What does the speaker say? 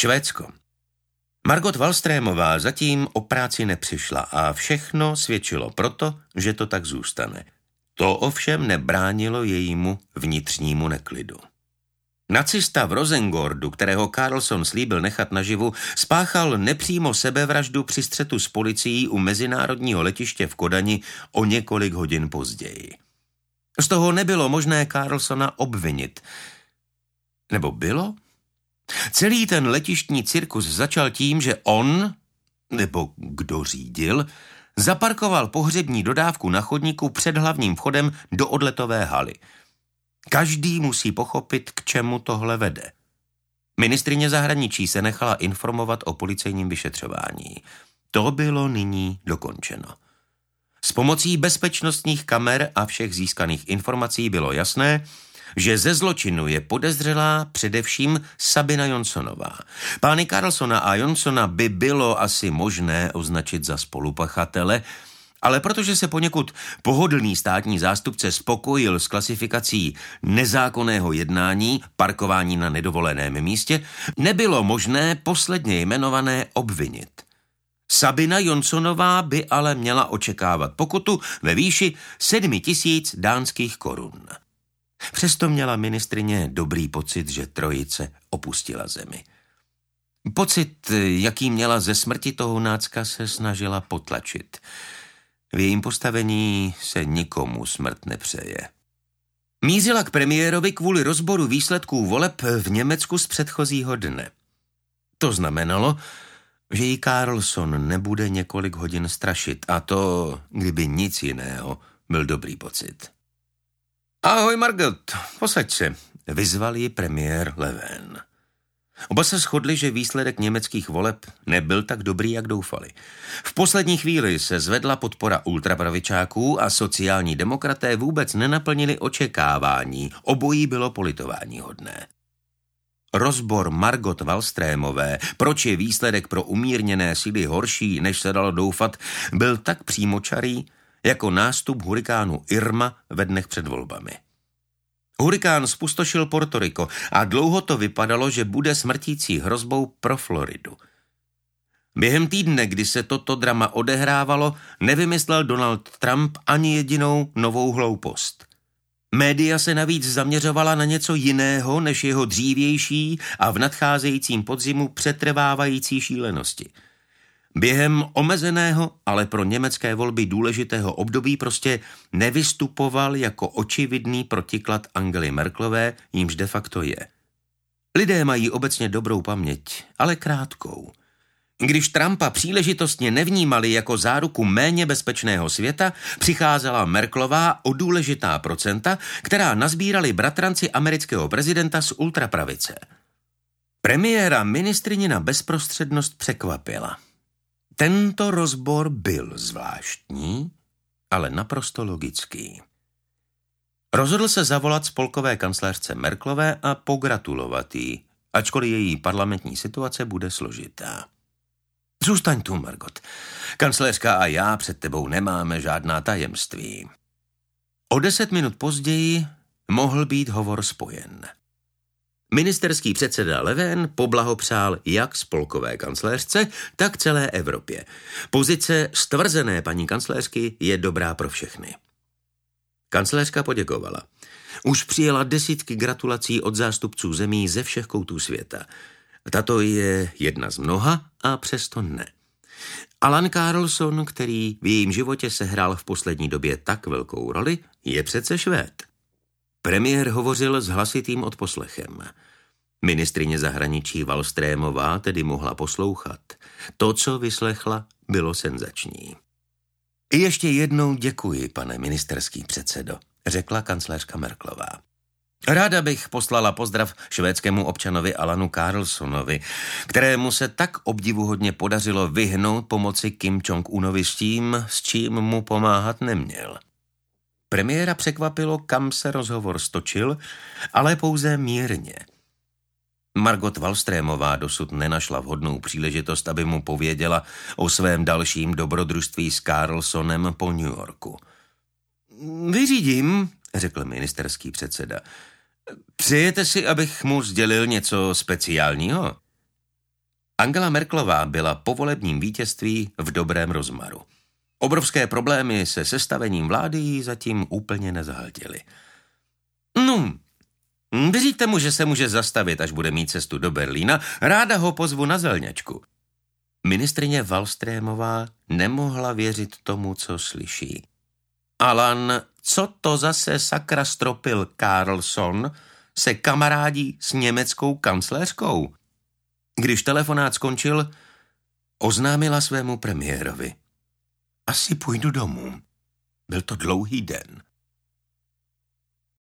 Švédsko. Margot Wallströmová zatím o práci nepřišla a všechno svědčilo proto, že to tak zůstane. To ovšem nebránilo jejímu vnitřnímu neklidu. Nacista v Rosengårdu, kterého Carlson slíbil nechat naživu, spáchal nepřímo sebevraždu při střetu s policií u mezinárodního letiště v Kodani o několik hodin později. Z toho nebylo možné Carlsona obvinit. Nebo bylo? Celý ten letištní cirkus začal tím, že on, nebo kdo řídil, zaparkoval pohřební dodávku na chodníku před hlavním vchodem do odletové haly. Každý musí pochopit, k čemu tohle vede. Ministryně zahraničí se nechala informovat o policejním vyšetřování. To bylo nyní dokončeno. S pomocí bezpečnostních kamer a všech získaných informací bylo jasné, že ze zločinu je podezřelá především Sabina Johnsonová. Pány Carlsona a Johnsona by bylo asi možné označit za spolupachatele, ale protože se poněkud pohodlný státní zástupce spokojil s klasifikací nezákonného jednání, parkování na nedovoleném místě, nebylo možné posledně jmenované obvinit. Sabina Johnsonová by ale měla očekávat pokutu ve výši 7 000 dánských korun. Přesto měla ministryně dobrý pocit, že trojice opustila zemi. Pocit, jaký měla ze smrti toho nácka, se snažila potlačit. V jejím postavení se nikomu smrt nepřeje. Mířila k premiérovi kvůli rozboru výsledků voleb v Německu z předchozího dne. To znamenalo, že jí Carlson nebude několik hodin strašit, a to, kdyby nic jiného, byl dobrý pocit. Ahoj, Margot, posaď se, vyzval ji premiér Löfven. Oba se shodli, že výsledek německých voleb nebyl tak dobrý, jak doufali. V poslední chvíli se zvedla podpora ultrapravičáků a sociální demokraté vůbec nenaplnili očekávání, obojí bylo politováníhodné. Rozbor Margot Wallströmové, proč je výsledek pro umírněné síly horší, než se dalo doufat, byl tak přímočarý, jako nástup hurikánu Irma ve dnech před volbami. Hurikán spustošil Porto Rico a dlouho to vypadalo, že bude smrtící hrozbou pro Floridu. Během týdne, kdy se toto drama odehrávalo, nevymyslel Donald Trump ani jedinou novou hloupost. Média se navíc zaměřovala na něco jiného než jeho dřívější a v nadcházejícím podzimu přetrvávající šílenosti. Během omezeného, ale pro německé volby důležitého období prostě nevystupoval jako očividný protiklad Angely Merkelové, jímž de facto je. Lidé mají obecně dobrou paměť, ale krátkou. Když Trumpa příležitostně nevnímali jako záruku méně bezpečného světa, přicházela Merkelová o důležitá procenta, která nazbírali bratranci amerického prezidenta z ultrapravice. Premiéra ministryně bezprostřednost překvapila. Tento rozbor byl zvláštní, ale naprosto logický. Rozhodl se zavolat spolkové kancléřce Merkelové a pogratulovat jí, ačkoliv její parlamentní situace bude složitá. Zůstaň tu, Margot. Kancléřka a já před tebou nemáme žádná tajemství. O 10 minut později mohl být hovor spojen. Ministerský předseda Löfven poblahopřál jak spolkové kancléřce, tak celé Evropě. Pozice stvrzené paní kancléřky je dobrá pro všechny. Kancléřka poděkovala. Už přijela desítky gratulací od zástupců zemí ze všech koutů světa. Tato je jedna z mnoha a přesto ne. Alan Carlson, který v jejím životě sehrál v poslední době tak velkou roli, je přece Švéd. Premiér hovořil s hlasitým odposlechem. Ministryně zahraničí Wallströmová tedy mohla poslouchat. To, co vyslechla, bylo senzační. Ještě jednou děkuji, pane ministerský předsedo, řekla kancléřka Merkelová. Ráda bych poslala pozdrav švédskému občanovi Alanu Carlsonovi, kterému se tak obdivuhodně podařilo vyhnout pomoci Kim Jong-unovi s čím mu pomáhat neměl. Premiéra překvapilo, kam se rozhovor stočil, ale pouze mírně. Margot Wallströmová dosud nenašla vhodnou příležitost, aby mu pověděla o svém dalším dobrodružství s Carlsonem po New Yorku. Vyřídím, řekl ministerský předseda. Přejete si, abych mu sdělil něco speciálního? Angela Merkelová byla po volebním vítězství v dobrém rozmaru. Obrovské problémy se sestavením vlády jí zatím úplně nezahltily. No, věříte mu, že se může zastavit, až bude mít cestu do Berlína? Ráda ho pozvu na zelňačku. Ministryně Wallströmová nemohla věřit tomu, co slyší. Alan, co to zase sakra stropil Carlson, se kamarádí s německou kancléřkou? Když telefonát skončil, oznámila svému premiérovi. Asi půjdu domů. Byl to dlouhý den.